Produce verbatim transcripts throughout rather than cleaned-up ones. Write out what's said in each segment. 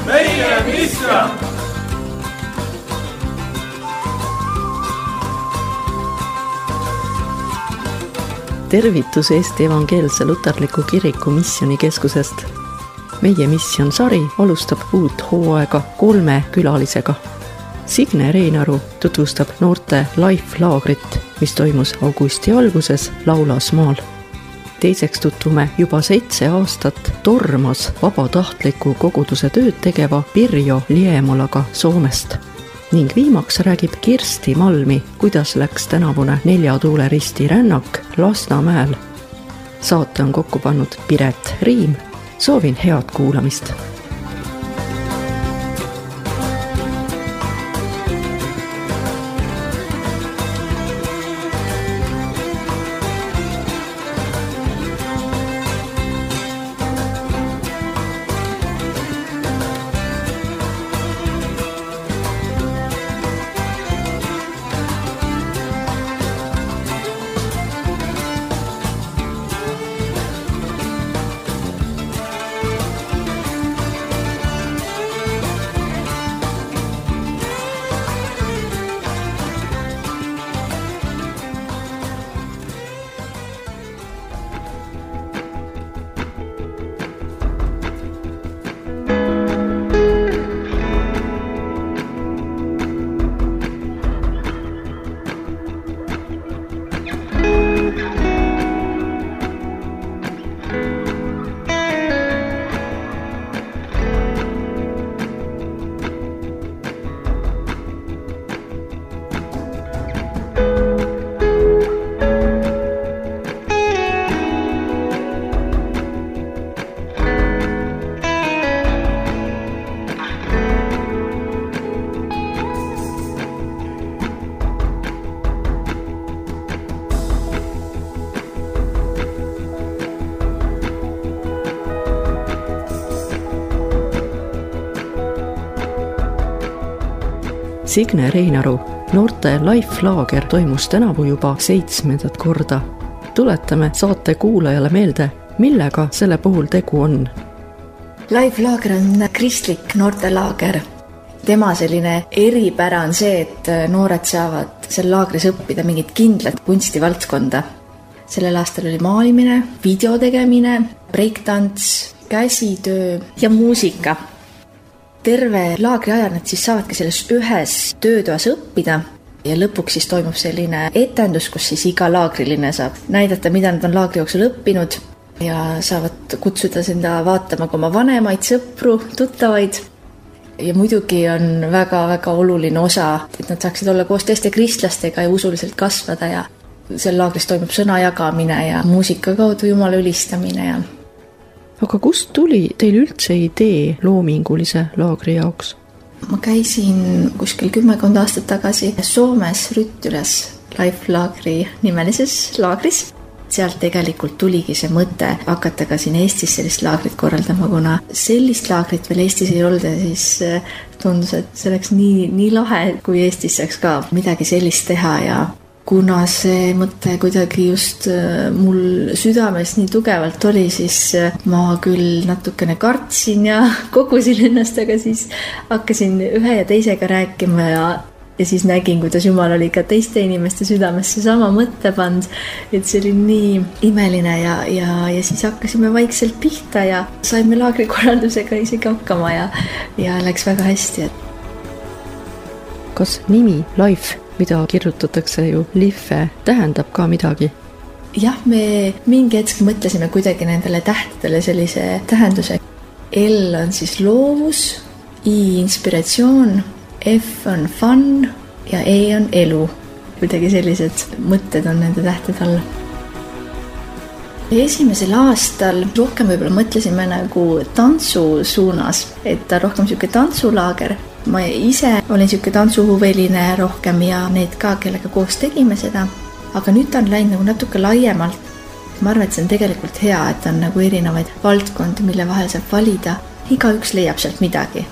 meie mission! Tervitus Eesti Evangeelse Luterliku Kiriku missionikeskusest. Meie mission sari alustab uut hooaega kolme külalisega. Signe Reinaru tutvustab noorte Life-laagrit, mis toimus augusti alguses Laulasmaal. Teiseks tutvume juba seitse aastat Tormas vabatahtliku koguduse tööd tegeva Pirjo Liemolaga Soomest. Ning viimaks räägib Kirsti Malmi, kuidas läks tänavune neljatuule risti rännak Lasnamäel. Saate on kokku pannud Piret Riim. Soovin head kuulamist. Signe Reinaru noorte Life-laager toimus tänavu juba seitsmendat korda. Tuletame saate kuulajale meelde, millega selle puhul tegu on. Life-laager on kristlik noortelaager. Tema selline eripära on see, et noored saavad seal laagris õppida mingit kindlat kunstivaldkonda. Sellel aastal oli maalimine, video tegemine, breaktants, käsitöö ja muusika. Terve laagri ajal nad siis saavadki selles ühes töötoas õppida ja lõpuks siis toimub selline etendus, kus siis iga laagriline saab näidata, mida nad on laagri jooksul õppinud ja saavad kutsuda seda vaatama ka oma vanemaid, sõpru, tuttavaid. Ja muidugi on väga-väga oluline osa, et nad saaksid olla koos teiste kristlastega ja usuliselt kasvada ja seal laagris toimub sõna jagamine ja muusika kaudu Jumala ülistamine ja aga kust tuli teil üldse idee loomingulise laagri jaoks? Ma käisin kuskil kümmekond aastat tagasi Soomes Ryttüläs Life-laagri nimelises laagris. Sealt tegelikult tuligi see mõte hakata ka siin Eestis sellist laagrit korraldama, kuna sellist laagrit veel Eestis ei olnud ja siis tundus, et see oleks nii, nii lahe, kui Eestis saaks ka midagi sellist teha ja kuna see mõte kuidagi just mul südames nii tugevalt oli, siis ma küll natukene kartsin ja kogusin ennast, aga siis hakkasin ühe ja teisega rääkima ja, ja siis nägin, kuidas Jumal oli ka teiste inimeste südamesse sama mõtte pand, et see oli nii imeline ja, ja, ja siis hakkasime vaikselt pihta ja saime laagrikorraldusega isegi hakkama ja, ja läks väga hästi. Kas nimi Life, mida kirjutatakse ju Life, tähendab ka midagi? Jah, me mingi hetk mõtlesime kuidagi nendele tähtedele sellise tähenduse. L on siis loovus, I inspiratsioon, F on fun ja E on elu. Kuidagi sellised mõtted on nende tähted alla. Esimesel aastal rohkem võib-olla mõtlesime nagu tantsu suunas, et ta rohkem siuke tantsulaager. Ma ise olin siuke tantsuhuveline rohkem ja need ka, kellega koos tegime seda. Aga nüüd ta on läinud nagu natuke laiemalt. Ma arvan, et see on tegelikult hea, et on nagu erinevaid valdkondi, mille vahel saab valida. Igaüks leiab sealt midagi.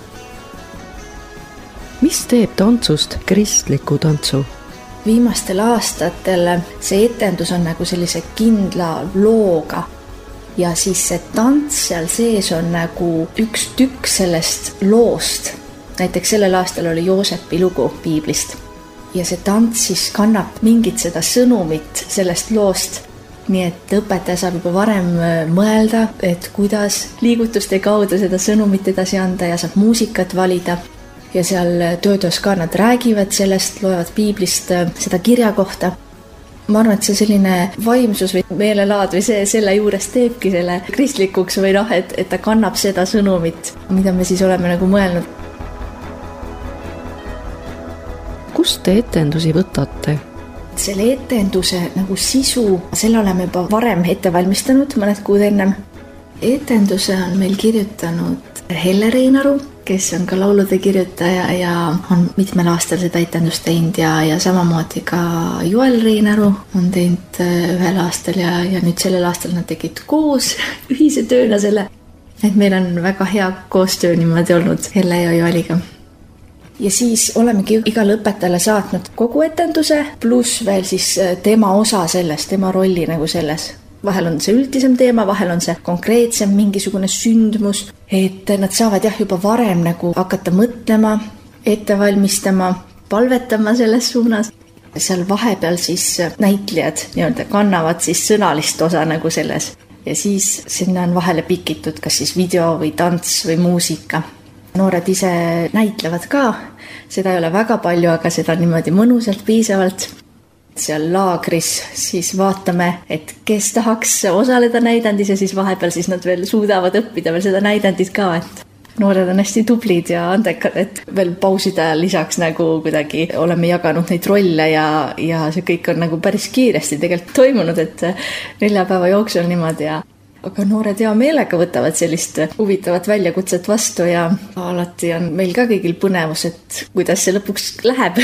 Mis teeb tantsust kristliku tantsu? Viimastel aastatel see etendus on nagu sellise kindla looga. ja siis see tants seal sees on nagu üks tükk sellest loost. Näiteks sellel aastal oli Joosepi lugu piiblist ja see tants siis kannab mingit seda sõnumit sellest loost. Nii et õpetaja saab juba varem mõelda, et kuidas liigutuste kaudu seda sõnumit edasi anda ja saab muusikat valida. Ja seal töötöös ka nad räägivad sellest, loevad piiblist seda kirja kohta. Ma arvan, et see selline vaimsus või meelelaad või see selle juures teebki selle kristlikuks või noh, et, et ta kannab seda sõnumit, mida me siis oleme nagu mõelnud. Kust te etendusi võtate? Selle etenduse nagu sisu, selle oleme juba varem ette valmistanud mõned kuud ennem. Etenduse on meil kirjutanud Helle Reinaru, kes on ka laulude kirjutaja ja on mitmel aastal seda etendust teinud ja, ja samamoodi ka Joel Reinaru on teinud ühel aastal ja, ja nüüd sellel aastal nad tegid koos ühise tööna selle. Et meil on väga hea koostöö niimoodi olnud Helle ja Joeliga. Ja siis olemegi igale õpetajale saatnud kogu etenduse, pluss veel siis tema osa selles, tema rolli nagu selles. Vahel on see üldisem teema, vahel on see konkreetsem mingisugune sündmus, et nad saavad jah juba varem nagu hakata mõtlema, ette valmistama, palvetama selles suunas. Seal vahepeal siis näitlejad nii-öelda kannavad siis sõnalist osa nagu selles ja siis sinna on vahele pikitud kas siis video või tants või muusika. Noored ise näitlevad ka, seda ei ole väga palju, aga seda niimoodi mõnusalt piisavalt. Seal laagris siis vaatame, et kes tahaks osaleda näidendis ja siis vahepeal siis nad veel suudavad õppida veel seda näidendit ka, et noored on hästi tublid ja andekad, et veel pauside ajal lisaks nagu kuidagi oleme jaganud neid rolle ja, ja see kõik on nagu päris kiiresti tegelikult toimunud, et nelja päeva jooksul niimoodi ja aga noored hea meelega võtavad sellist huvitavat väljakutset vastu ja alati on meil ka kõigil põnevus, et kuidas see lõpuks läheb.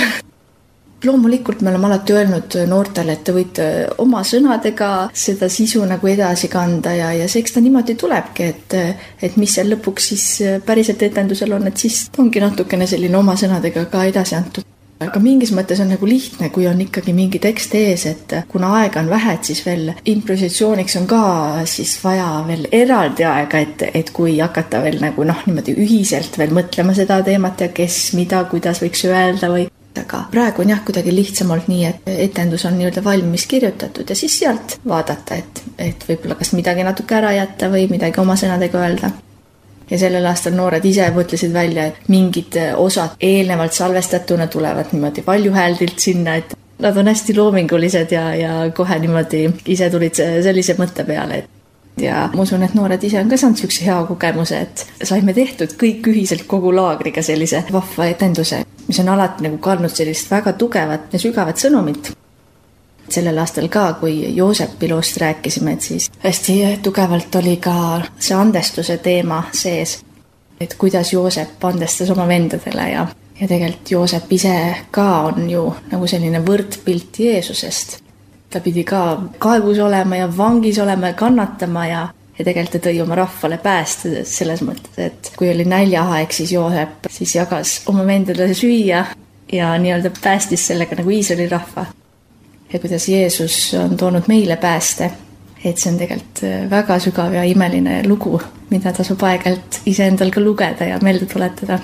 Loomulikult me oleme alati öelnud noortele, et te võite oma sõnadega seda sisu nagu edasi kanda ja, ja see eks ta niimoodi tulebki, et, et mis seal lõpuks siis päriselt etendusel on, et siis ongi natukene selline oma sõnadega ka edasi antud. Aga mingis mõttes on nagu lihtne, kui on ikkagi mingi tekst ees, et kuna aega on vähe, et siis veel improvisatsiooniks on ka siis vaja veel eraldi aega, et, et kui hakata veel nagu noh, niimoodi ühiselt veel mõtlema seda teemat ja kes, mida, kuidas võiks öelda või. Aga praegu on jah kuidagi lihtsamalt nii, et etendus on nii-öelda valmis kirjutatud ja siis sealt vaadata, et, et võib-olla kas midagi natuke ära jätta või midagi oma sõnadega öelda. Ja sellel aastal noored ise mõtlesid välja, et mingid osad eelnevalt salvestatuna tulevad niimoodi valjuhääldilt sinna, et nad on hästi loomingulised ja, ja kohe niimoodi ise tulid sellise mõtte peale. Ja ma usun, et noored ise on ka saanud üks hea kogemuse, et saime tehtud kõik ühiselt kogu laagriga sellise vahva etenduse, mis on alati nagu kandnud sellist väga tugevat ja sügavat sõnumit. Sellel aastal ka, kui Joosepi loost rääkisime, et siis hästi tugevalt oli ka see andestuse teema sees, et kuidas Joosep andestas oma vendadele ja, ja tegelikult Joosep ise ka on ju nagu selline võrdpilt Jeesusest. Ta pidi ka kaevus olema ja vangis olema ja kannatama ja, ja tegelikult ta tõi oma rahvale päästa selles mõttes, et kui oli näljaaeg, siis Joosep siis jagas oma vendadele süüa ja nii-öelda päästis sellega nagu Iisraeli rahva. Ja kuidas Jeesus on toonud meile pääste, et see on tegelikult väga sügav ja imeline lugu, mida tasub aegalt ise endal ka lugeda ja meelde tuletada.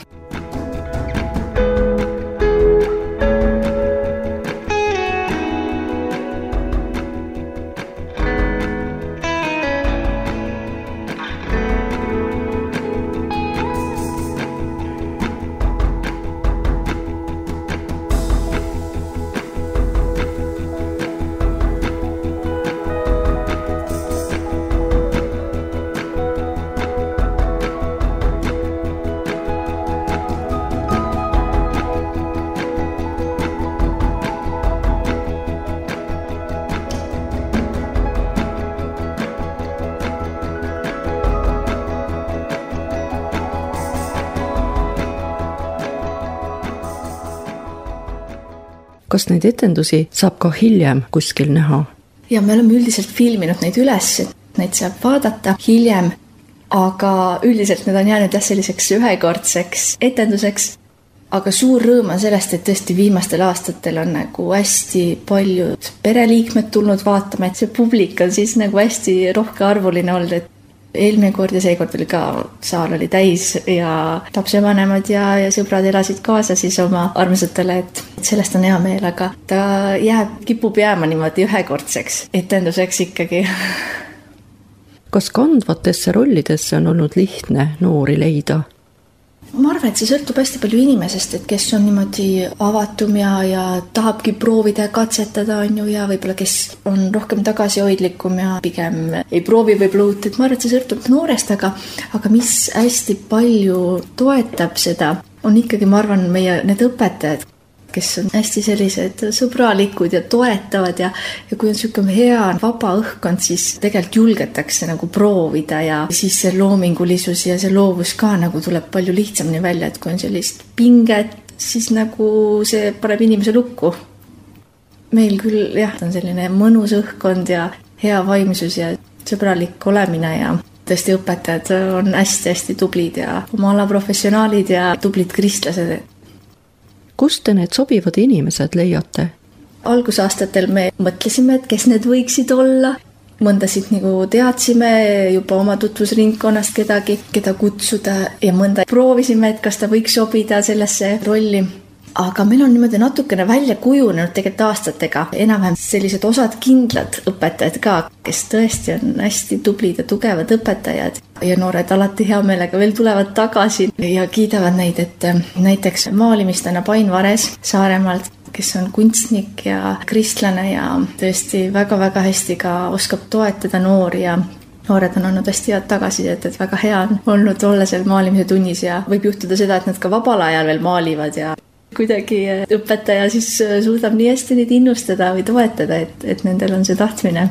Kas neid etendusi saab ka hiljem kuskil näha? Ja me oleme üldiselt filminud neid üles, et neid saab vaadata hiljem, aga üldiselt need on jäänud jah selliseks ühekordseks etenduseks. aga suur rõõm on sellest, et tõesti viimastel aastatel on nagu hästi paljud pereliikmed tulnud vaatama, et see publik on siis nagu hästi rohkearvuline olnud, et eelmine kord ja seekord oli ka, saal oli täis ja lapsevanemad ja, ja sõbrad elasid kaasa siis oma armsatele, et sellest on hea meel, aga ta jääb, kipub jääma niimoodi ühekordseks etenduseks ikkagi. Kas kandvatesse rollidesse on olnud lihtne noori leida? Ma arvan, et see sõltub hästi palju inimesest, et kes on niimoodi avatum ja, ja tahabki proovida ja katsetada, on ju, ja võib-olla kes on rohkem tagasihoidlikum ja pigem ei proovi võib-olla uut, et ma arvan, et see sõltub noorest, aga, aga mis hästi palju toetab seda, on ikkagi, ma arvan, meie need õpetajad, kes on hästi sellised sõbralikud ja toetavad ja, ja kui on niisugune hea vaba õhkkond, siis tegelikult julgetakse nagu proovida ja siis see loomingulisus ja see loovus ka nagu tuleb palju lihtsamini välja, et kui on sellist pinget, siis nagu see paneb inimese lukku. Meil küll jah, on selline mõnus õhkkond ja hea vaimsus ja sõbralik olemine ja tõesti õpetajad on hästi-hästi tublid ja oma ala professionaalid ja tublid kristlased. Kust te need sobivad inimesed leiate? Algusaastatel me mõtlesime, et kes need võiksid olla. Mõndasid nagu teadsime juba oma tutvusringkonnast kedagi, keda kutsuda ja mõnda proovisime, et kas ta võiks sobida sellesse rolli. Aga meil on niimoodi natukene välja kujunenud tegelikult aastatega. Enam-vähem sellised osad kindlad õpetajad ka, kes tõesti on hästi tublid ja tugevad õpetajad. Ja noored alati hea meelega veel tulevad tagasi ja kiidavad neid, et näiteks maalimistena Pain Vares Saaremaalt, kes on kunstnik ja kristlane ja tõesti väga-väga hästi ka oskab toetada noori ja noored on olnud hästi head tagasisidet, et väga hea on olnud olla seal maalimise tunnis ja võib juhtuda seda, et nad ka vabal ajal veel maalivad ja kuidagi õpetaja siis suudab nii hästi neid innustada või toetada, et, et nendel on see tahtmine.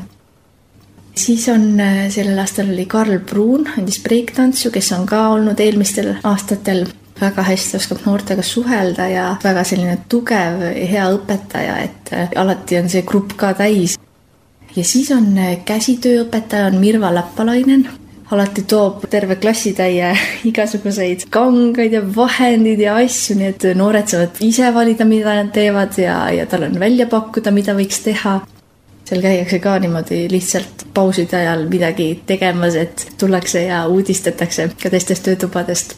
Siis on sellel aastal oli Karl Bruun, andis breaktantsu, kes on ka olnud eelmistel aastatel väga hästi oskab noortega suhelda ja väga selline tugev ja hea õpetaja, et alati on see grupp ka täis. Ja siis on käsitööõpetaja, on Mirva Lappalainen. Alati toob terve klassitäie igasuguseid kangaid ja vahendid ja asju, nii et noored saavad ise valida, mida nad teevad ja, ja tal on välja pakkuda, mida võiks teha. Seal käiakse ka niimoodi lihtsalt pauside ajal midagi tegemas, et tullakse ja uudistatakse ka teistest töötubadest.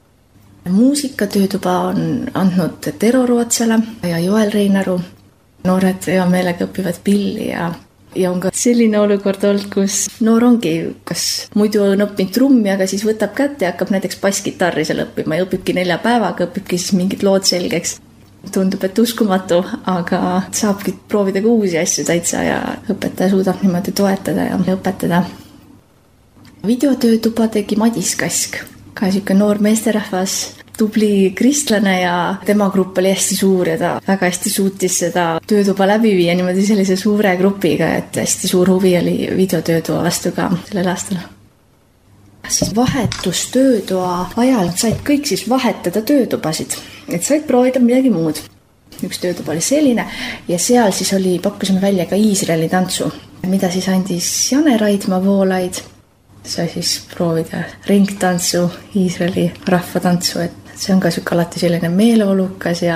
Muusikatöötuba on andnud Tero Rootsale ja Joel Reinaru. Noored hea meelega õpivad pilli ja Ja on ka selline olukord olnud, kus noor ongi, kas muidu on õppinud trummi, aga siis võtab kätte ja hakkab näiteks basskitarri seal õppima ja õpibki nelja päevaga, õpibki siis mingid lood selgeks. Tundub, et uskumatu, aga saabki proovida ka uusi asju täitsa ja õpetaja suudab niimoodi toetada ja õpetada. Videotöötuba tegi Madis Kask, ka niisugune noor meesterahvas, tubli kristlane ja tema grupp oli hästi suur ja ta väga hästi suutis seda töötuba läbi viia niimoodi sellise suure grupiga, et hästi suur huvi oli videotöötuba vastu ka sellel aastal. Siis vahetustöötoa ajal said kõik siis vahetada töötubasid, et said proovida midagi muud. Üks töötuba oli selline ja seal siis oli, pakkusime välja ka Iisraeli tantsu, mida siis andis Jane Raidma Voolaid. Sai siis proovida ringtantsu, Iisraeli rahvatantsu, et see on ka siuke alati selline meeleolukas ja...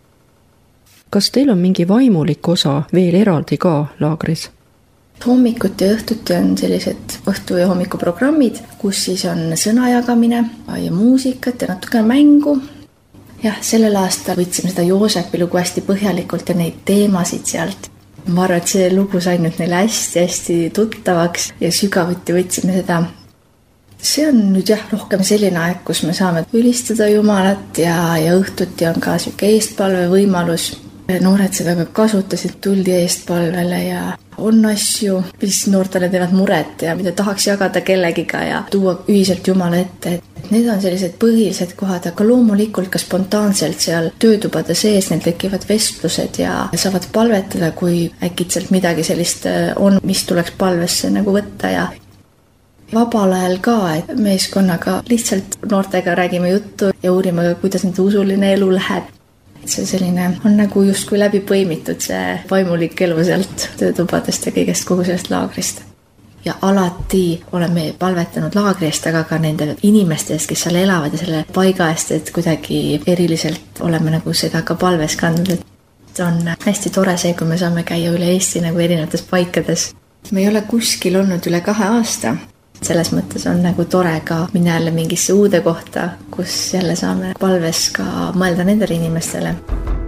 Kas teil on mingi vaimulik osa veel eraldi ka laagris? Hommikuti ja õhtuti on sellised õhtu- ja hommikuprogrammid, kus siis on sõnajagamine ja muusikat ja natukene mängu. Jah, sellel aastal võtsime seda Joosepi lugu hästi põhjalikult ja neid teemasid sealt. Ma arvan, et see lugu sai nüüd neile hästi-hästi tuttavaks ja sügavuti võtsime seda. See on nüüd jah rohkem selline aeg, kus me saame ülistada Jumalat ja, ja õhtuti on ka siuke eestpalve võimalus. Noored seda ka kasutasid, tuldi eestpalvele ja on asju, mis noortele teevad muret ja mida tahaks jagada kellegiga ja tuua ühiselt Jumala ette. Et need on sellised põhilised kohad, aga loomulikult ka spontaanselt seal töötubade sees neil tekivad vestlused ja saavad palvetada, kui äkitselt midagi sellist on, mis tuleks palvesse nagu võtta ja vabal ajal ka, et meeskonnaga lihtsalt noortega räägime juttu ja uurime, kuidas nende usuline elu läheb. See selline on nagu justkui läbi põimitud see vaimulik elu sealt töötubadest ja kõigest kogu sellest laagrist. ja alati oleme palvetanud laagri eest, aga ka nende inimeste eest, kes seal elavad ja selle paiga eest, et kuidagi eriliselt oleme nagu seda ka palves kandnud, et on hästi tore see, kui me saame käia üle Eesti nagu erinevates paikades. Me ei ole kuskil olnud üle kahe aasta. Selles mõttes on nagu tore ka minna jälle mingisse uude kohta, kus jälle saame palves ka mõelda nendele inimestele.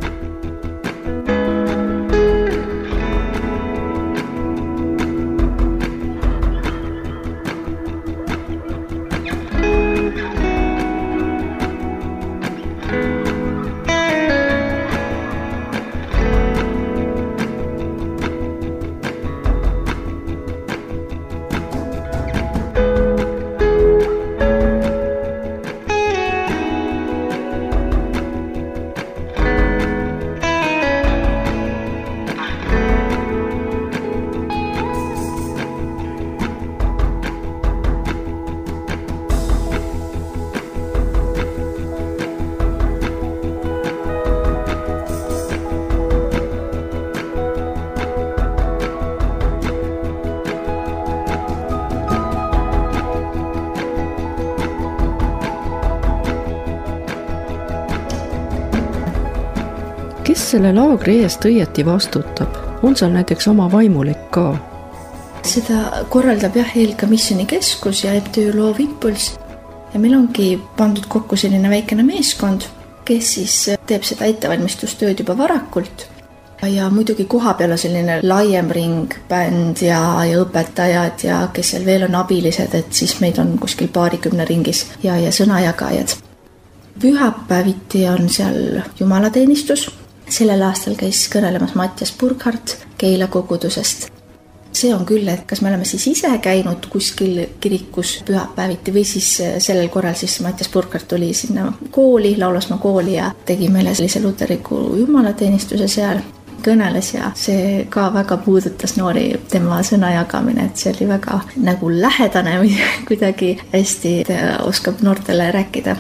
Kes selle laagri eest õieti vastutab? On seal näiteks oma vaimulik ka? Seda korraldab jah Eelka missioonikeskus ja M T Ü Loov Impuls. Ja meil ongi pandud kokku selline väikene meeskond, kes siis teeb seda ettevalmistustööd juba varakult. Ja muidugi koha peal on selline laiem ring, bänd ja, ja õpetajad ja kes seal veel on abilised, et siis meid on kuskil paarikümne ringis ja, ja sõnajagajad. Pühapäeviti on seal jumalateenistus. Sellel aastal käis kõnelemas Mattias Burkhardt Keila kogudusest. See on küll, et kas me oleme siis ise käinud kuskil kirikus pühapäeviti või siis sellel korral siis Mattias Burkhardt tuli sinna kooli, Laulasmaa kooli ja tegi meile sellise luteriku jumalateenistuse seal, kõneles ja see ka väga puudutas noori tema sõna jagamine, et see oli väga nagu lähedane või kuidagi hästi oskab noortele rääkida.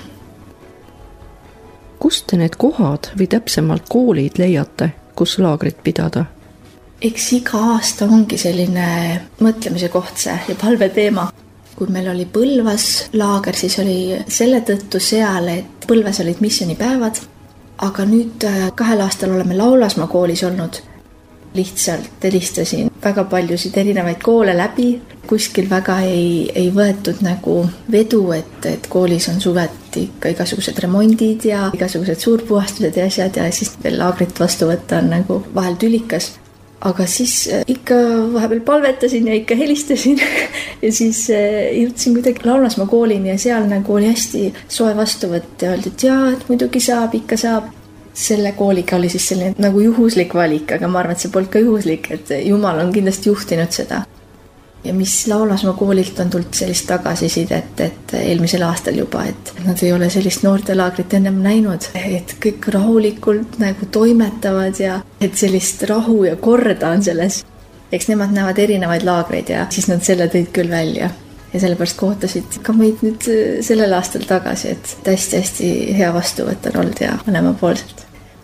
Kust te need kohad või täpsemalt koolid leiate, kus laagrit pidada? Eks iga aasta ongi selline mõtlemise koht see ja palve teema. Kui meil oli Põlvas laager, siis oli selle tõttu seal, et Põlvas olid missioonipäevad, aga nüüd kahel aastal oleme Laulasmaa koolis olnud. Lihtsalt helistasin väga paljusid erinevaid koole läbi. Kuskil väga ei, ei võetud nagu vedu, et, et koolis on suveti ikka igasugused remondid ja igasugused suurpuhastused ja asjad ja siis veel laagrit vastu võtta on nagu vahel tülikas. Aga siis ikka vahepeal palvetasin ja ikka helistasin ja siis jõudsin kuidagi Laulasmaa koolini ja seal nagu oli hästi soe vastuvõtt ja öeldi, et jaa, et muidugi saab, ikka saab. Selle kooliga oli siis selline nagu juhuslik valik, aga ma arvan, et see polnud ka juhuslik, et Jumal on kindlasti juhtinud seda. Ja mis Laulasmaa koolilt on tulnud sellist tagasisidet, et eelmisel aastal juba, et nad ei ole sellist noortelaagrit ennem näinud, et kõik rahulikult nagu toimetavad ja et sellist rahu ja korda on selles. Eks nemad näevad erinevaid laagreid ja siis nad selle tõid küll välja. Ja sellepärast kohtasid ka meid nüüd sellel aastal tagasi, et hästi-hästi hea vastuvõtt on olnud ja mõlema poolselt.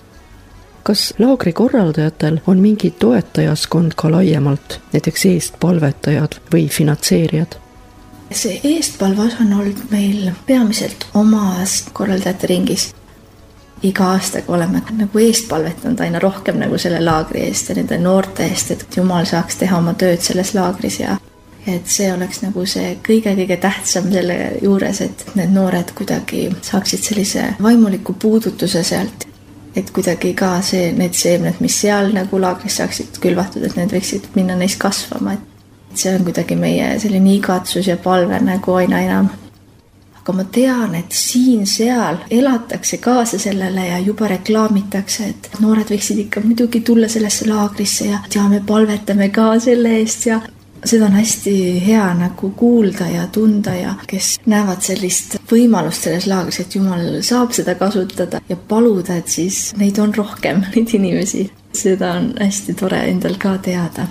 Kas laagri korraldajatel on mingi toetajaskond ka laiemalt, näiteks eestpalvetajad või finantseerijad? See eestpalve osa on olnud meil peamiselt omas korraldajate ringis. Iga aastaga oleme nagu eestpalvetanud aina rohkem nagu selle laagri eest ja nende noorte eest, et Jumal saaks teha oma tööd selles laagris ja et see oleks nagu see kõige-kõige tähtsam selle juures, et need noored kuidagi saaksid sellise vaimuliku puudutuse sealt, et kuidagi ka see, need seemned, mis seal nagu laagris saaksid külvatud, et need võiksid minna neist kasvama. Et see on kuidagi meie selline igatsus ja palve nagu aina enam. Aga ma tean, et siin-seal elatakse kaasa sellele ja juba reklaamitakse, et noored võiksid ikka muidugi tulla sellesse laagrisse ja, ja me palvetame ka selle eest ja seda on hästi hea nagu kuulda ja tunda ja kes näevad sellist võimalust selles laagris, et Jumal saab seda kasutada ja paluda, et siis neid on rohkem, neid inimesi. Seda on hästi tore endal ka teada.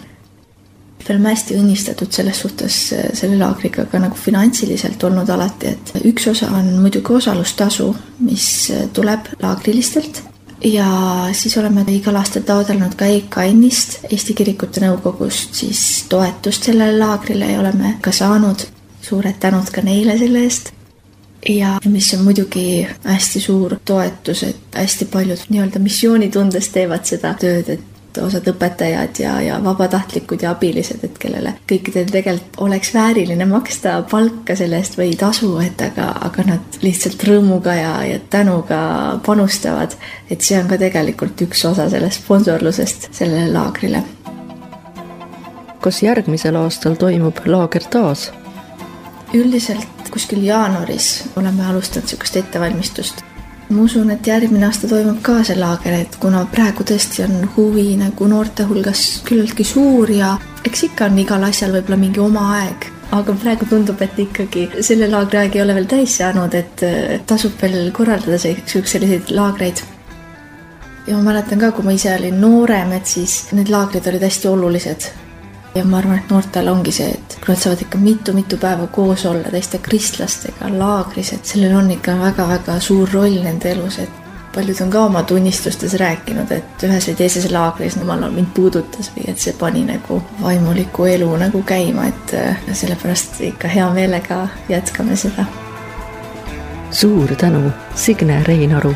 Me oleme hästi õnnistatud selles suhtes selle laagriga ka nagu finantsiliselt olnud alati, et üks osa on muidugi osalustasu, mis tuleb laagrilistelt ja siis oleme igal aastal taodelnud ka E K N-ist, Eesti Kirikute Nõukogust siis toetust sellele laagrile ja oleme ka saanud. Suured tänud ka neile selle eest. Ja mis on muidugi hästi suur toetus, et hästi paljud nii-öelda missioonitundes teevad seda tööd, et osad õpetajad ja, ja vabatahtlikud ja abilised, et kellele kõikidel tegelikult oleks vääriline maksta palka selle eest või tasu, et aga, aga nad lihtsalt rõõmuga ja, ja tänuga panustavad, et see on ka tegelikult üks osa sellest sponsorlusest sellele laagrile. Kas järgmisel aastal toimub laager taas? Üldiselt kuskil jaanuaris oleme alustanud sellist ettevalmistust. Ma usun, et järgmine aasta toimub ka see laager, et kuna praegu tõesti on huvi nagu noorte hulgas küllaltki suur ja eks ikka on igal asjal võib-olla mingi oma aeg. Aga praegu tundub, et ikkagi selle laagri aeg ei ole veel täis saanud, et tasub veel korraldada selliseid laagreid. Ja ma mäletan ka, kui ma ise olin noorem, et siis need laagrid olid hästi olulised. Ja ma arvan, et noortel ongi see, et kui nad saavad ikka mitu-mitu päeva koos olla teiste kristlastega laagris, et sellel on ikka väga-väga suur roll nende elus, et paljud on ka oma tunnistustes rääkinud, et ühes või teises laagris jumal mind puudutas või et see pani nagu vaimuliku elu nagu käima, et sellepärast ikka hea meelega jätkame seda. Suur tänu, Signe Reinaru!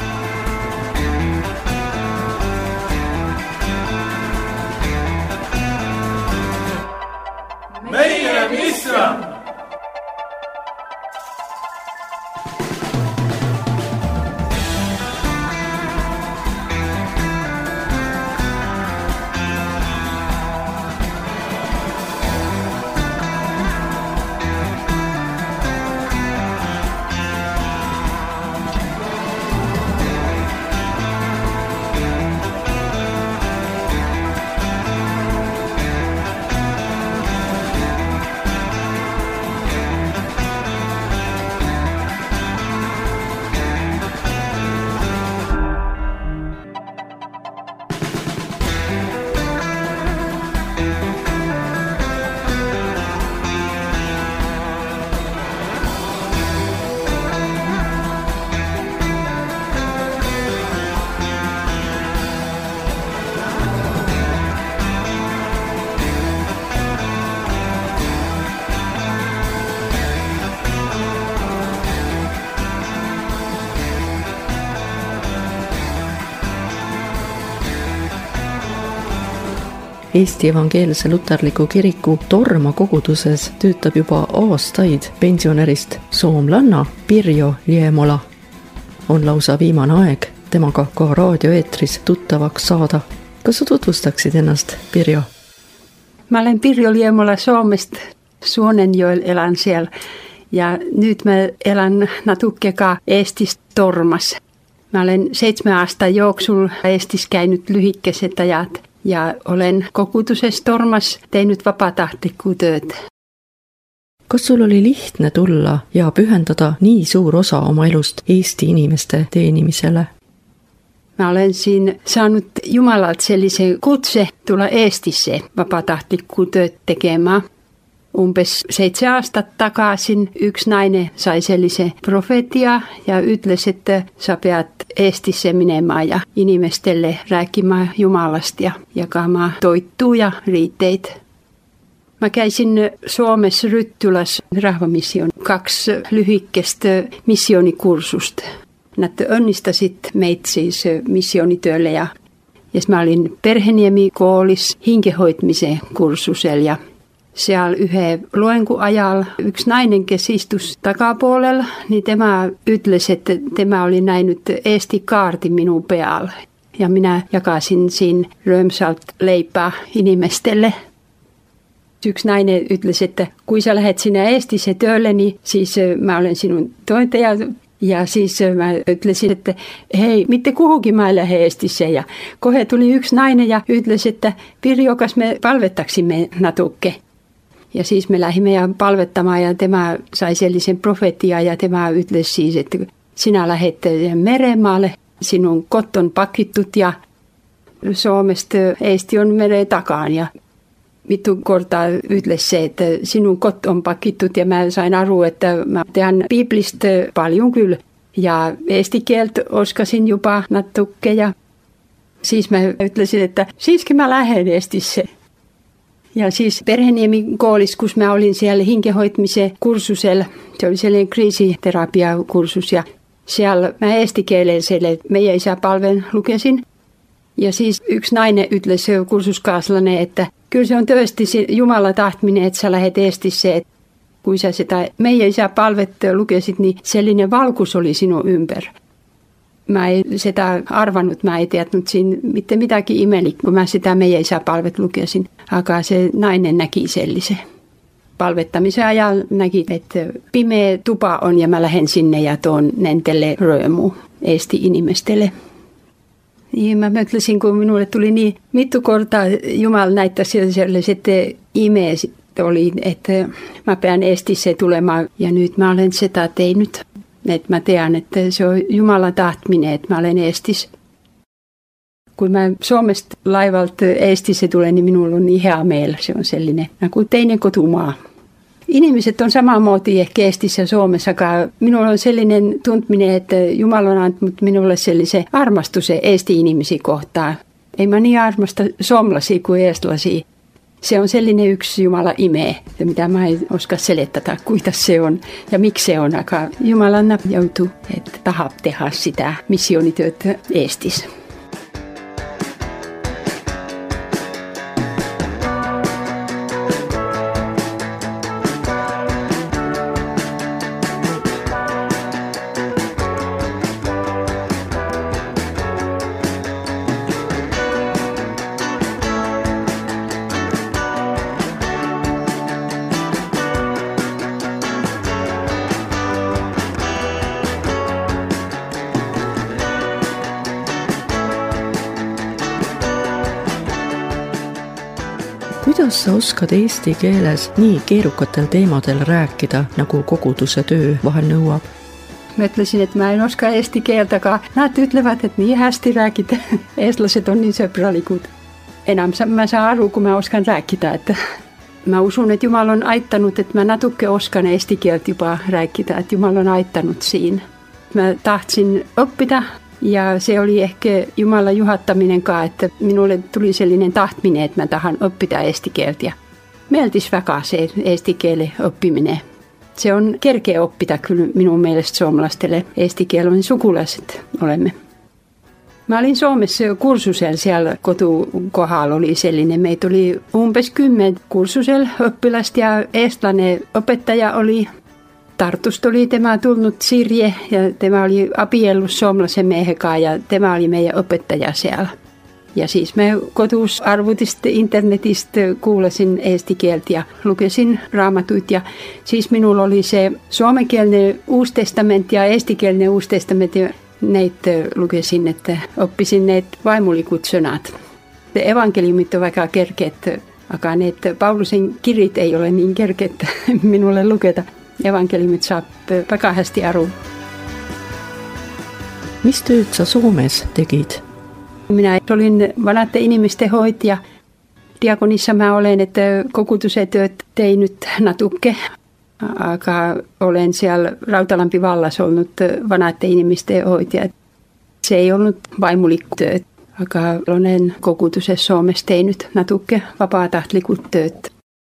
Meie mission! Eesti Evangeelse Luterliku Kiriku Torma koguduses töötab juba aastaid pensionärist soomlanna Pirjo Liemola. On lausa viimane aeg temaga ka raadioeetris tuttavaks saada. Kas sa tutvustaksid ennast, Pirjo? Ma olen Pirjo Liemola Soomest, Suonenjoel elan siellä ja nyt mä elän natuke ka Eestis Tormas. Mä olen seitsemän aastan jooksul Eestis käynyt lyhikkeset ajat ja olen koguduses Tormas teinud vabatahtlikku tööd. Kas sul oli lihtne tulla ja pühendada nii suur osa oma elust Eesti inimeste teenimisele? Mä olen siin saanut Jumalalt sellisen kutse tulla Eestisse vabatahtlikku tööd tekemään. Umpes seitsemän aastat takaisin yksi nainen sai sellisen profetia ja ütles, että sä peat Eestisse menemään ja inimestelle rääkimään Jumalasta ja jakamaan toittua ja riitteitä. Mä käisin Suomessa Ryttylässä rahvamission kaksi lyhykkestä missionikursusta. Näitä onnistasit meitä siis missionityölle ja, ja mä olin Perheniemi koolis hinkehoitmisen kursusella ja siellä yhden luenkuajalla yksi nainen, kes istus takapuolella, niin tämä ytles, että tämä oli näinyt Eesti kaartin minun pealla. Ja minä jakasin siinä römsalt leipää inimestelle. Yksi nainen ytles, että kun sä lähdet sinä Eestissä töölle, niin siis mä olen sinun tointaja. Ja siis mä ytlesin, että hei, mitte kuhukin mä lähden Eestissä. Ja kohe tuli yksi nainen ja ytles, että Pirjo, kas me palvettaksimme natukke. Ja siis me lähdimme ja palvettamaan ja tämä sai sellisen profetia ja tämä ytlesi siis, että sinä lähdet meremaalle, sinun kot on pakittut ja Suomesta Eesti on meren takaan. Ja vittu kortaa ytlesi se, että sinun kot on pakittut ja mä sain aru, että mä tehän Biblistä paljon kyllä. Ja eesti kieltä oskasin jopa natukke ja siis mä ütlesin, että siiski mä lähden Eestisse. Ja siis Perheniemi koolis, kun mä olin siellä hinkehoitmisen kursusella, se oli sellainen kriisiterapiakursus ja siellä mä eesti kielellä meidän isäpalven lukesin. Ja siis yksi nainen ytlesi kursuskaaslainen, että kyllä se on tösti Jumala tahtminen, että sä lähdet Eestisse. Kun sä sitä meidän isäpalvet lukesit, niin sellainen valkus oli sinun ympär. Mä en sitä arvannut, mä en tiedänyt siinä mitään mitäkin imeli, kun mä sitä meidän isäpalvet lukesin. Aga se nainen näki sellisen. Palvettamisen ajalla näki, että pimeä tupa on ja mä lähden sinne ja tuon nentelle röömu eesti inimestelle. Niin mä mötläsin, kun minulle tuli niin mittu korta Jumala näyttää sellaiset imeet oli, että mä peän Eestissä tulemaan ja nyt mä olen sitä tehnyt. Että mä tiedän, että se on Jumalan tahtminen, että mä olen Eestissä. Kun mä Suomesta laivalta Eestissä tulen, niin minulla on niin hea meillä. Se on sellainen, kuin teinen kotumaa. Ihmiset on samaa muotia ehkä Eestissä ja Suomessakaan. Minulla on sellainen tuntuminen, että Jumala on antanut minulle sellaisen armastuksen Eesti-ihmisiä kohtaan. Ei mä niin armasta suomalaisia kuin eestlaisia. Se on sellainen yksi Jumala imee, mitä mä en osaa selittää, kuinka se on ja miksi se on. Aga Jumalan joutuu, että tahab tehdä sitä missionityötä Eestissä. Kuidas sa oskad eesti keeles nii keerukatel teemadel rääkida, nagu koguduse töö vahel nõuab? Mä ütlesin, että mä en oska eesti kieltäkaan. Nad ütlevad, että niin hästi rääkida. Eestlaset on niin sõbralikud. Enam mä saan aru, kun mä oskan rääkida. Että mä usun, että Jumala on aittanut, että mä natukke oskan eesti kieltä jopa rääkida. Että Jumala on aittanut siinä. Mä tahtsin oppida. Ja se oli ehkä Jumalan juhattaminen kanssa, että minulle tuli sellainen tahtminen, että mä tahan oppida eesti kieltä. Mieltis väga se eesti kielen oppiminen. Se on kerkeä oppida kyllä minun mielestä suomalaistelle. Eesti kielen sukulaiset olemme. Mä olin Suomessa kursusella siellä kotukohdalla oli sellainen. Meitä oli umpes kymmen kursusella oppilasta ja eestlainen opettaja oli. Tartusta oli tämä tullut Sirje ja tämä oli apiellut suomalaisen miehen kanssa ja tämä oli meidän opettaja siellä. Ja siis me kotuusarvutista internetistä kuulesin eesti kieltä ja lukesin raamatut ja siis minulla oli se suomenkielinen uusi testamentti ja eestikielinen uusi testamentti. Neitä lukesin, että oppisin neitä vaimulikut sanat. Evankeliumit on vaikka kerkeät, aga neitä Paulusen kirjat ei ole niin kerkeät minulle luketa. Evankeliumit saab väga hästi aru. Mis tööd sa Soomes tegid? Minä olin vanate inimisten hoitaja. Diakonissa mä olen, että koguduse työt tein nyt natukke. Aga olen siellä Rautalampi vallas ollut vanate inimisten hoitaja. Se ei ollut vaimulikkutyöt. Aga olen kogudusessa Suomessa tehnyt natukke vapaatahtlikut tööt.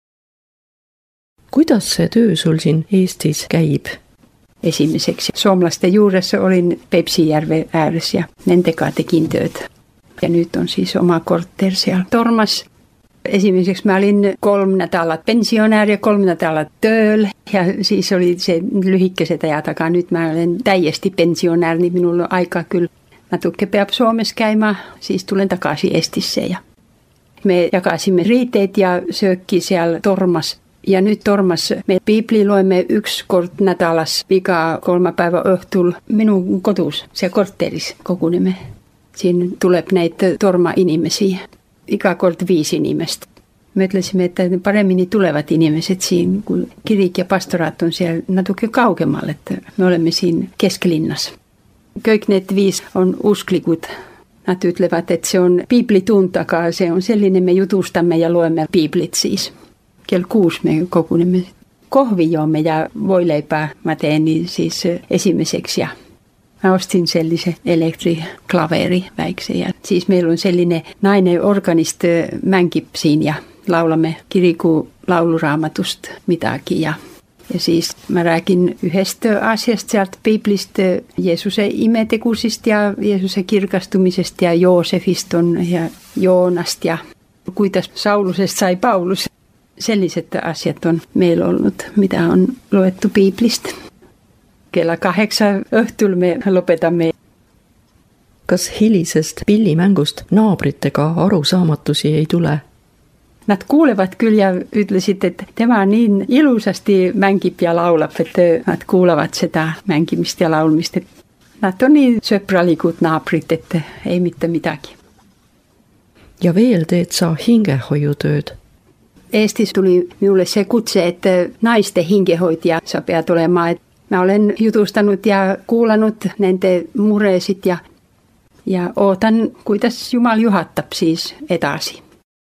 Kuidas see töö sul siin Eestis käib? Esimerkiksi suomalaisten juuressa olin Pepsijärven ääressä ja nendega tekin tööt. Ja nyt on siis oma kortter siellä Tormas. Esimerkiksi mä olin kolme nädalat pensionäär ja kolme nädalat tööl. Ja siis oli se lyhikkäiset ajat takaa. Nyt mä olen täiesti pensionäär, niin minulla on aika kyllä. Natukke peab Suomessa käymään, siis tulen takaisin Eestissä. Ja me jakasimme riiteet ja sökki siellä Tormas. Ja nyt Tormas me Bibli luemme yksi kort nädalas vika kolme päivä õhtul minun kotus, se kortteris kogunemme. Siinä tuleb näitä torma-inimesiä, iga kord viisi inimest. Me ütlesime, että paremmin tulevat inimeset siinä, kun kirik ja pastoraat on siellä natuke kaugemmalle, että me olemme siinä keskilinnassa. Kõik need viis on usklikud. Nad ütlevad, että se on Biblituntakaa, se on sellainen, me jutustamme ja luemme Biblit siis. Kello kuusi me kogunemme. Kohvi joomme ja voileipää mä teen niin siis esimmäiseksi ja Mä ostin sellisen elektriklaveri väiksen ja siis meillä on sellainen nainen organist mänkip siinä ja laulamme kirikuu lauluraamatusta mitäkin ja Ja siis mä rääkin yhdestä asiasta sieltä Biblistä, Jeesuksen imetekusista ja Jeesuksen kirkastumisesta ja Joosefista ja Joonasta ja kuinka Saulusesta sai Paulus. Sellaiset asiat on meillä ollut, mitä on luettu Biblistä. Kello kahdeksan õhtul me lopetamme. Kas hilisest pillimängust naabritega arusaamatusi ei tule? Nad kuulevat kyllä ja ütlesid, että tema niin ilusasti mängib ja laulab, että nad kuulevat sitä mängimistä ja laulmista. Nad on niin sõbralikud naabrit, että ei mitte midagi. Ja veel teed sa hingehoiutööd. Eestis tuli minulle se kutse, että naisten hingehoitaja sa pead olemaan. Et mä olen jutustanut ja kuulanut nende mureesit ja, ja ootan, kuidas Jumal juhatab siis edasi.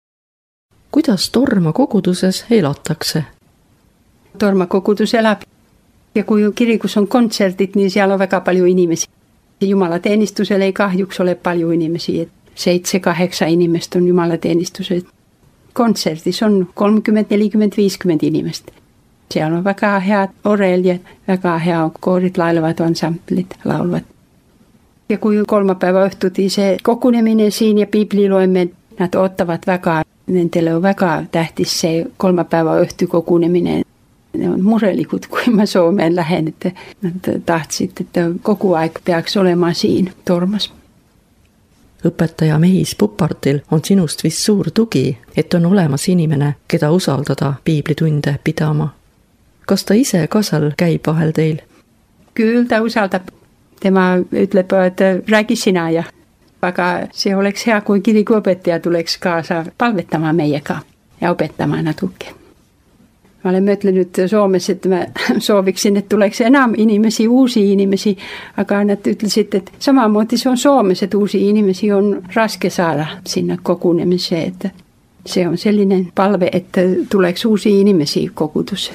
Kuidas Torma koguduses elatakse? Torma kogudus elab ja kui kirikus on kontserdit, niin siellä on väga palju inimesi. Jumalateenistusel ei kahjuks ole palju inimesi. Seitse, kahdeksan inimest on jumalateenistusel. Kontserdis on kolmkümmend, nelikümmend, viiskümmend inimest. Siellä on väga hea orel ja väga hea koorit laulavat, ansamblit laulvat. Ja kui kolmapäeva õhtuti see kogunemine siin ja piibli loemme, nad oottavat väga. Nendele on väga tähtis see kolmapäeva õhtu kogunemine. Ne on murelikud, kui ma Soomeen lähen, että nad tahtsid, että kogu aeg peaks olema siin Tormas. Õpetaja Mehis Pupartil on sinust vist suur tugi, et on olemas inimene, keda usaldada piiblitunde pidama. Kas ta ise ka seal käib vahel teil? Küll ta usaldab. Tema ütleb, et räägi sina ja aga see oleks hea, kui kirikuõpetaja tuleks kaasa palvetama meiega ja opetama natuke. Ma olen mõtlenud Soomes, et ma sooviksin, et tuleks enam inimesi, uusi inimesi, aga nad ütlesid, et samamoodi see on Soomes, et uusi inimesi on raske saada sinna kogunemise. Et see on selline palve, et tuleks uusi inimesi kogudusse.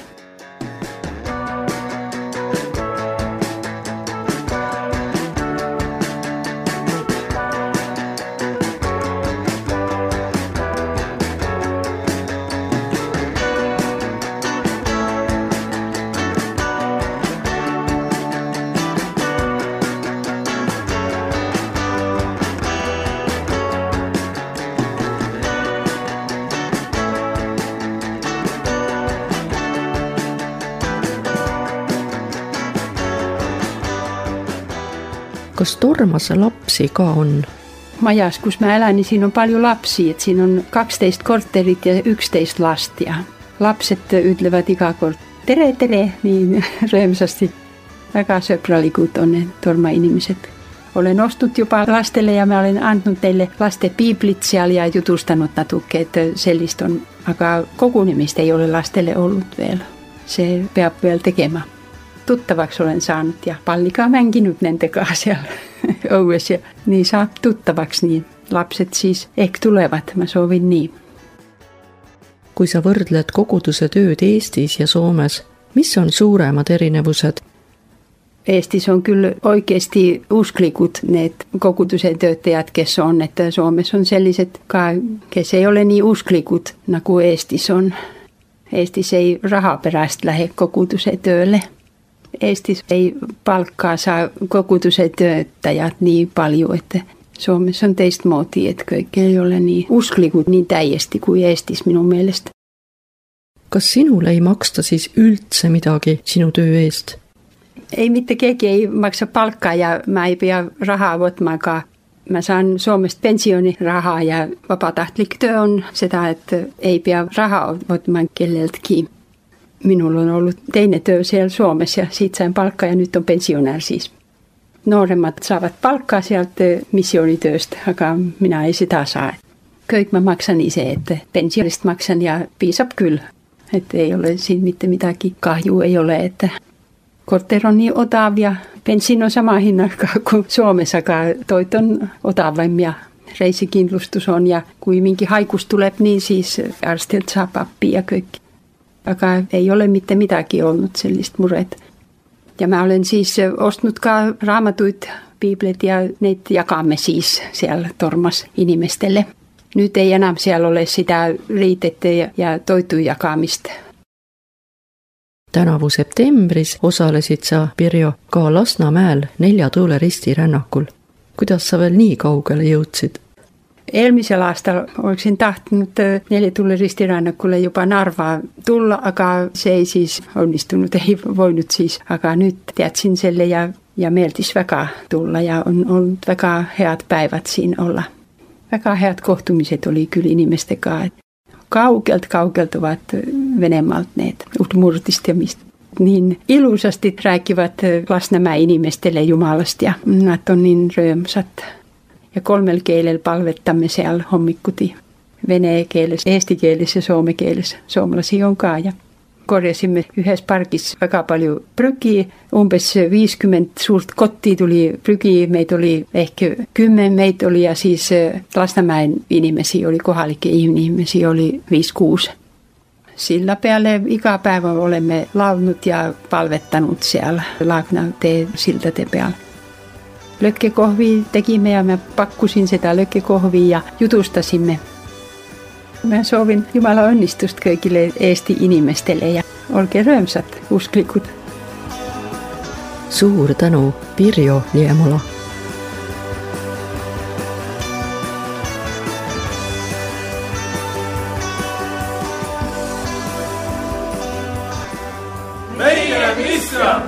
Kas Tormas lapsi ka on? Majas, kus mä elän, niin siinä on paljon lapsia. Et siinä on kaksitoista kortterit ja yksitoista last. Ja lapset ytlevät ikä kort tere, tere, niin röömsasti. Väga sõbralikud on ne Torma-inimiset. Olen ostut jopa lastelle ja mä olen antanut teille lasten piiblit siellä ja jutustanut natuke, että sellist on. Aga kogunemista ei ole lastelle ollut vielä. Se peab veel tekemään. Tuttavaksi olen saanut ja pallikaa mänkinyt nende kanssa siellä õues ja niin saab tuttavaksi, niin lapset siis ehk tulevat, mä soovin niin. Kui sa võrdled koguduse tööd Eestis ja Soomes, mis on suuremad erinevused? Eestis on kyllä oikeasti usklikud need koguduse töötajat, kes on, että Suomes on selliset ka, kes ei ole niin usklikud nagu Eestis on. Eestis ei raha pärast lähe koguduse töölle. Eestis ei palkkaa saa koguduse töötajat niin paljon, että Suomessa on teistmoodi, että kaikki ei ole niin usklikud niin täiesti kuin Eestis minun mielestä. Kas sinulle ei maksta siis üldse midagi sinu töö eest? Ei mitte keegi ei maksa palkkaa ja mä ei pea rahaa võtmaga. Mä saan Suomesta pensionirahaa ja vapatahtlik työ on sitä, että ei pea rahaa võtmaan kelleltkin. Minulla on ollut teine työ siellä Suomessa ja siitä sain palkkaa ja nyt on pensionär siis. Nuoremmat saavat palkkaa sieltä missionityöstä, aga minä ei sitä saa. Kõik mä maksan itse, että pensionista maksan ja piisab kyllä. Että ei ole siinä mitte mitäkin kahjua ei ole, että korter on niin otav ja bensin on sama hinnalka kuin Suomessa, aga toit on otavaim ja reisikindlustus on ja kui mingi haigus tuleb, niin siis arstilt saab appi ja kõik. Aga ei ole mitte midagi ollut sellist muret. Ja mä olen siis ostnud ka raamatuid, piibleid ja neid jagame siis seal Tormas inimestele. Nyt ei enää siellä ole sitä riitettä ja toitu jakamista. Tänavu septembris osalesid sa, Pirjo, ka Lasnamäel Nelja Tuule ristirännakul. Kuidas sa veel nii kaugele jõudsid? Eelmisellä aastalla olisin tahtunut Neljä Tuule ristirannakulle jopa Narvaa tulla, aga se ei siis onnistunut, ei voinut siis. Aga nyt teatsin selle ja, ja mieltis väga tulla ja on ollut väga head päivät siinä olla. Väga head kohtumiset oli kyllä inimestekaan. Kaukelt, kaukelt ovat Venemaalt need Udmurtista ja mistä. Niin ilusasti rääkivät Lasnamäen inimestelle Jumalasta ja nad on niin röömsat. Ja kolmella kielellä palvettamme siellä hommikuti. Vene kielessä, eesti kielessä ja suome kielessä. Suomalaisia on kaa. Ja korjasimme yhdessä parkissa väga paljon prykiä. Umpes viisikymmentä suurta kotia tuli prykiä. Meitä oli ehkä kymmen meitä oli ja siis Lasnamäen inimesiä oli kohallike ihmisiä oli viisi kuusi. Sillä päälle ikä päivä olemme laulunut ja palvettanut siellä Laakna-tee siltate päällä. Lökkekohvia tekimme ja mä pakkusin sitä lökkekohvia ja jutustasimme. Mä soovin Jumala onnistusta kaikille eesti inimestelle ja olkeen röömsat usklikut. Suur tänu, Pirjo Liemola. Meie mission!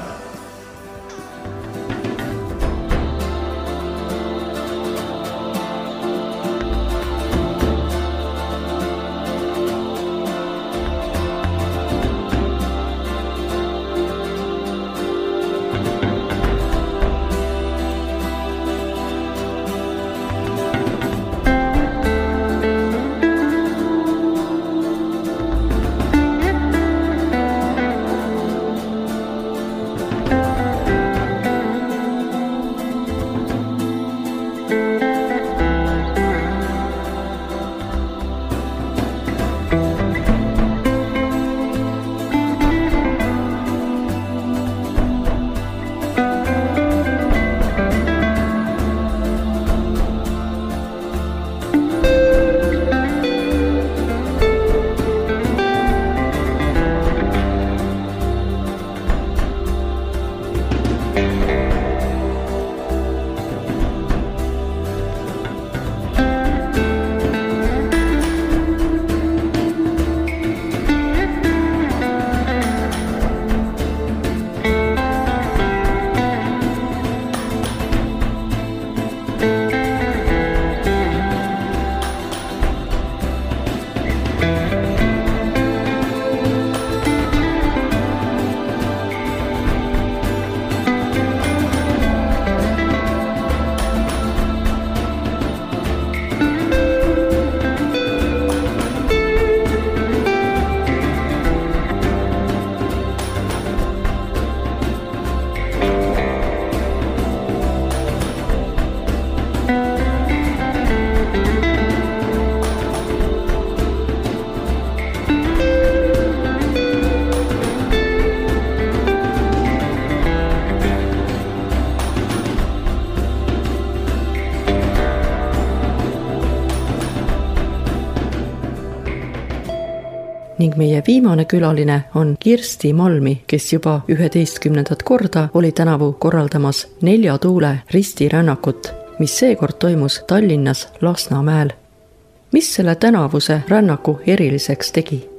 Ning meie viimane külaline on Kirsti Malmi, kes juba üheteistkümnendat korda oli tänavu korraldamas Nelja Tuule ristirännakut, mis seekord toimus Tallinnas Lasnamäel. Mis selle tänavuse rännaku eriliseks tegi?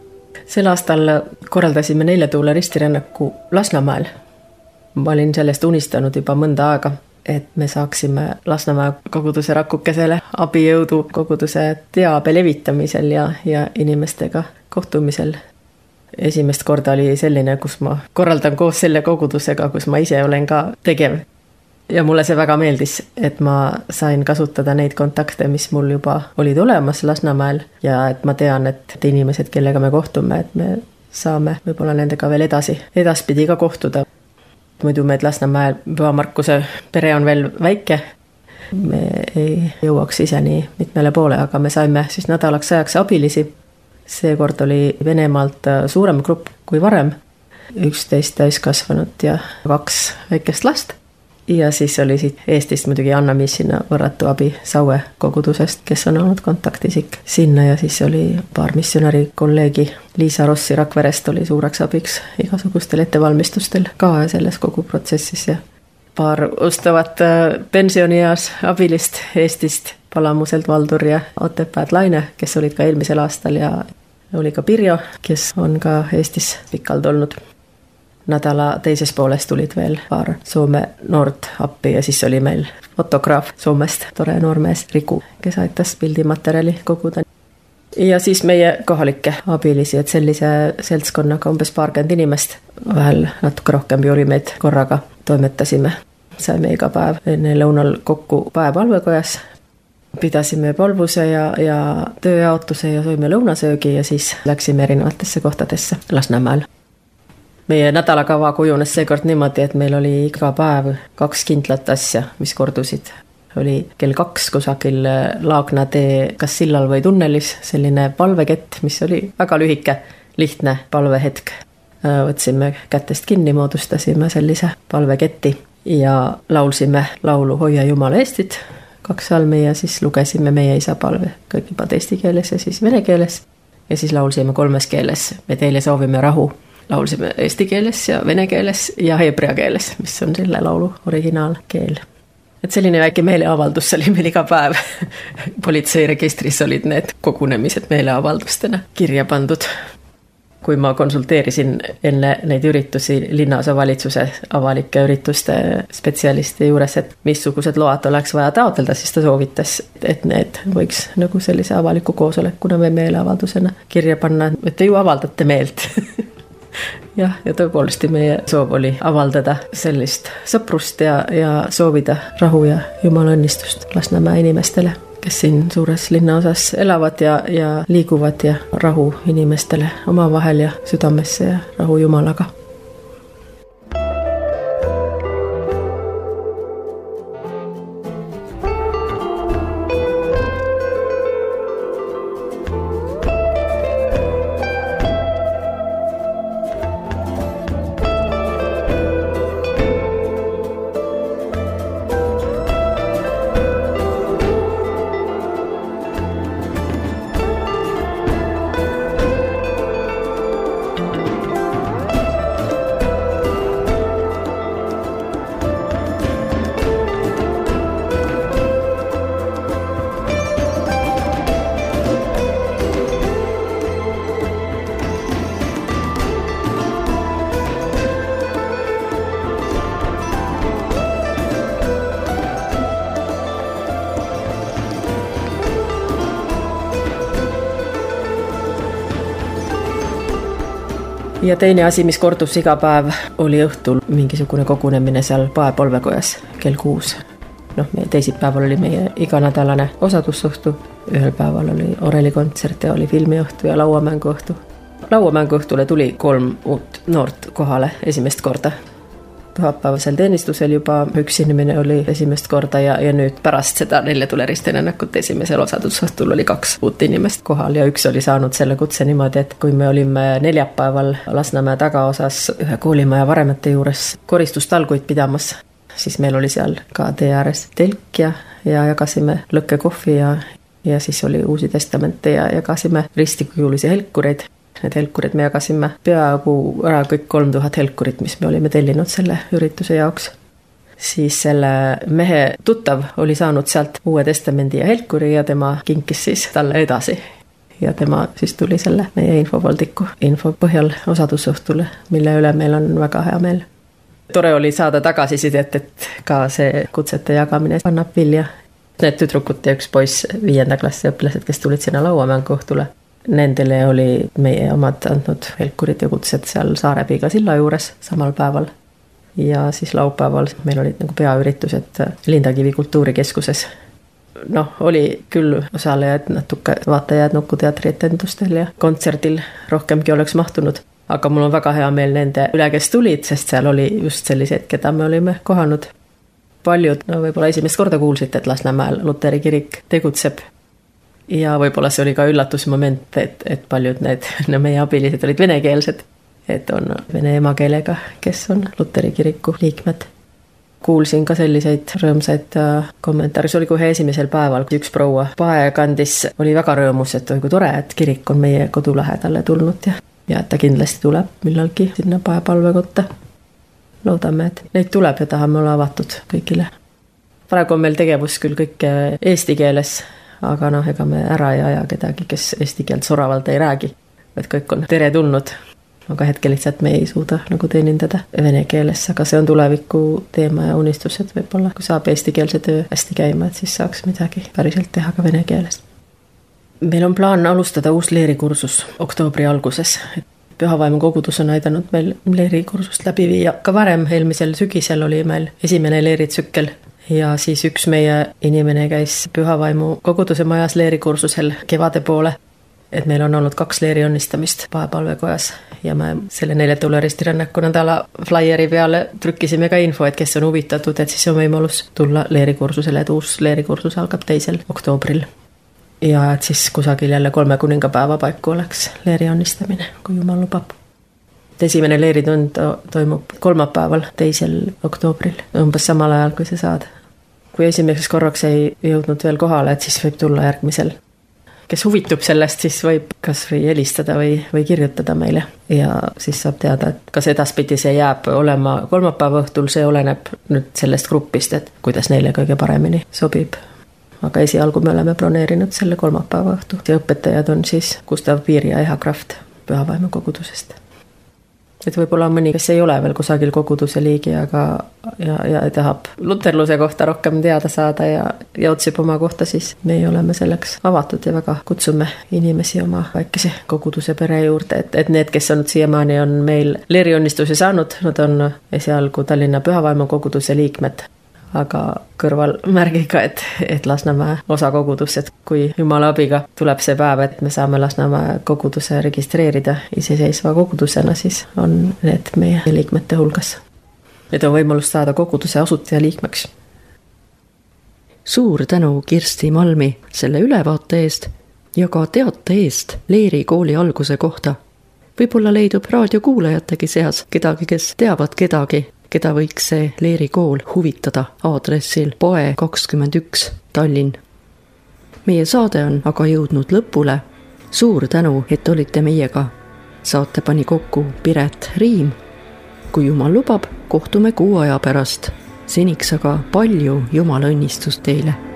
Sel aastal korraldasime Nelja Tuule ristirännaku Lasnamäel. Ma olin sellest unistanud juba mõnda aega, et me saaksime Lasnamäe koguduse rakukesele abijõudu koguduse teabe levitamisel ja, ja inimestega kohtumisel. Esimest korda oli selline, kus ma korraldan koos selle kogudusega, kus ma ise olen ka tegev. Ja mulle see väga meeldis, et ma sain kasutada neid kontakte, mis mul juba olid olemas Lasnamäel ja et ma tean, et inimesed, kellega me kohtume, et me saame võib-olla nendega veel edasi, edaspidi ka kohtuda. Muidu me, et Lasnamäel Püha Markuse pere on veel väike. Me ei jõuaks ise nii mitmele poole, aga me saime siis nädalaks ajaks abilisi. Seekord oli Venemaalt suurem grupp kui varem üksteist täiskasvanut ja kaks väikest last. Ja siis oli siit Eestist muidugi Anna-Miis sinna võrratu abi Saue kogudusest, kes on olnud kontaktisik sinna ja siis oli paar missionäri kolleegi. Liisa Rossi Rakverest oli suureks abiks igasugustel ettevalmistustel ka selles kogu protsessis ja paar ustavat pensionieas abilist Eestist, Palamuselt Valdur ja Otepääd Laine, kes olid ka eelmisel aastal ja oli ka Pirjo, kes on ka Eestis pikalt olnud. Nädala teises pooles tulid veel paar Soome noort appi ja siis oli meil fotograaf Soomest, tore noormees Riku, kes aitas pildimaterjali koguda. Ja siis meie kohalikke abilisi, et sellise seltskonnaga umbes paarkümmend inimest, vahel natuke rohkem oli meid korraga, toimetasime. Saime iga päev enne lõunal kokku päevalvekojas, pidasime palvuse ja, ja tööjaotuse ja sõime lõunasöögi ja siis läksime erinevatesse kohtadesse Lasnamäel. Meie nädalakava kujunes seekord niimoodi, et meil oli iga päev kaks kindlat asja, mis kordusid. Oli kell kaks kusagil Laagna tee kas sillal või tunnelis selline palvekett, mis oli väga lühike, lihtne palvehetk. Võtsime kätest kinni, moodustasime sellise palveketti ja laulsime laulu Hoia Jumala Eestit, kaks salmi ja siis lugesime meie isa palve kõigepealt eesti keeles ja siis vene keeles. Ja siis laulsime kolmes keeles, me teile soovime rahu. Laulsime eesti keeles ja vene keeles ja hebrea keeles, mis on selle laulu originaalkeel. Et selline väike meeleavaldus oli meil iga päev. Politseiregistris olid need kogunemised meeleavaldustena kirja pandud. Kui ma konsulteerisin enne neid üritusi linnaosa valitsuse avalike ürituste spetsialisti juures, et missugused load oleks vaja taotleda, siis ta soovitas, et need võiks nagu sellise avaliku koosolekuna või meeleavaldusena kirja panna, et te ju avaldate meelt. Jah, ja tõepoolesti meie soov oli avaldada sellist sõprust ja, ja soovida rahu ja Jumala õnnistust Lasnamäe inimestele, kes siin suures linnaosas elavad ja, ja liiguvad ja rahu inimestele omavahel ja südamesse ja rahu Jumalaga. Ja teine asi, mis kordus iga päev, oli õhtul mingisugune kogunemine seal paepolvekojas kell kuus. Noh, meie teisipäeval oli meie iganädalane osadusõhtu, ühel päeval oli orelikontsert ja oli filmiõhtu ja lauamänguõhtu. Lauamänguõhtule tuli kolm uut noort kohale esimest korda. Pühapäevasel teenistusel juba üks inimene oli esimest korda ja, ja nüüd pärast seda neljatuleriste rännakut esimesel osadusõhtul oli kaks uut inimest kohal ja üks oli saanud selle kutse niimoodi, et kui me olime neljapäeval Lasnamäe tagaosas ühe koolimaja varemete juures koristustalguid pidamas, siis meil oli seal ka tee ääres telk ja, ja jagasime lõkkekohvi ja, ja siis oli Uusi Testamente ja jagasime ristikujulisi helkureid. Need helkurid me jagasime peaaegu ära kõik kolm tuhat helkurit, mis me olime tellinud selle ürituse jaoks. Siis selle mehe tuttav oli saanud sealt Uue Testamendi ja helkuri ja tema kinkis siis talle edasi. Ja tema siis tuli selle meie infovoldiku info põhjal osadusõhtule, mille üle meil on väga hea meel. Tore oli saada tagasisidet, et ka see kutsete jagamine annab vilja. Need tüdrukud ja üks poiss, viienda klassi õpilased, kes tulid sinna lauamänguõhtule. Nendele oli meie omad andnud helkurid ja kutsed seal Saarepiiga silla juures samal päeval. Ja siis laupäeval meil olid nagu peaüritused Lindakivi kultuurikeskuses. Noh, oli küll osalejad natuke vaatajad Nukuteatri etendustel ja kontserdil rohkemgi oleks mahtunud. Aga mul on väga hea meel nende üle, kes tulid, sest seal oli just sellised, keda me olime kohanud. Paljud, no võib-olla esimest korda kuulsite, et Lasnamäel Luteri kirik tegutseb. Ja võib-olla see oli ka üllatusmoment, et, et paljud need no meie abilised olid venekeelsed et on vene emakeelega, kes on luteri kiriku liikmed. Kuulsin ka selliseid rõõmsaid kommentaare, see oli kohe esimesel päeval, üks proua Pae kandis oli väga rõõmus, et oi kui tore, et kirik on meie kodu lähedale tulnud ja, ja et ta kindlasti tuleb millalgi sinna Pae palvekotta. Loodame, et neid tuleb ja tahame olla avatud kõigile. Praegu on meil tegevus küll kõik eesti keeles, aga noh, ega me ära ei aja kedagi, kes eesti keelt soravalt ei räägi, et kõik on tere tulnud. Aga hetkel lihtsalt me ei suuda nagu teenindada vene keeles, aga see on tuleviku teema ja unistus, et võib-olla kui saab eestikeelse töö hästi käima, et siis saaks midagi päriselt teha ka vene keeles. Meil on plaan alustada uus leerikursus oktoobri alguses. Pühavaimu kogudus on aidanud meil leerikursust läbi viia. Ka varem eelmisel sügisel oli meil esimene leeritsükkel ja siis üks meie inimene käis Pühavaimu koguduse majas leerikursusel kevade poole. Et meil on olnud kaks leeri onnistamist Paepalvekojas ja me selle neljatule ristirännaku nädala flyeri peale trükkisime ka info, et kes on huvitatud, et siis on võimalus tulla leerikursusele, et uus leerikursus algab teisel oktoobril. Ja et siis kusagil jälle kolme kuningapäeva paiku oleks leeri onnistamine, kui jumal lubab. Esimene leeritund toimub kolmapäeval teisel oktoobril, umbes samal ajal, kui see saad. Kui esimeseks korraks ei jõudnud veel kohale, et siis võib tulla järgmisel. Kes huvitub sellest, siis võib kas või helistada või, või kirjutada meile ja siis saab teada, et kas edaspidi see jääb olema kolmapäeva õhtul, see oleneb nüüd sellest grupist, et kuidas neile kõige paremini sobib. Aga esialgu me oleme broneerinud selle kolmapäeva õhtu ja õpetajad on siis Gustav Piir ja Eha Kraft Pühavaimu kogudusest. Et võib-olla on mõni, kes ei ole veel kusagil koguduse liigi, aga ja, ja tahab luterluse kohta rohkem teada saada ja, ja otsib oma kohta, siis me oleme selleks avatud ja väga kutsume inimesi oma väikese koguduse pere juurde, et, et need, kes on siiamaani on meil leerionnistuse saanud, nad on esialgu Tallinna Pühavaimu koguduse liikmed, aga kõrval märgiga, et, et Lasnamäe osa kogudus, et kui jumala abiga tuleb see päev, et me saame Lasnamäe koguduse registreerida iseseisva kogudusena, siis on need meie liikmete hulgas. Need on võimalus saada koguduse asutaja liikmeks. Suur tänu Kirsti Malmi selle ülevaate eest ja ka teate eest Leeri kooli alguse kohta. Võib-olla leidub raadiokuulajategi seas kedagi, kes teavad kedagi, keda võiks see Leeri kool huvitada aadressil Pae kakskümmend üks Tallinn. Meie saade on aga jõudnud lõpule. Suur tänu, et olite meiega. Saate pani kokku Piret Riim. Kui jumal lubab, kohtume kuu aja pärast. Seniks aga palju jumala õnnistust teile.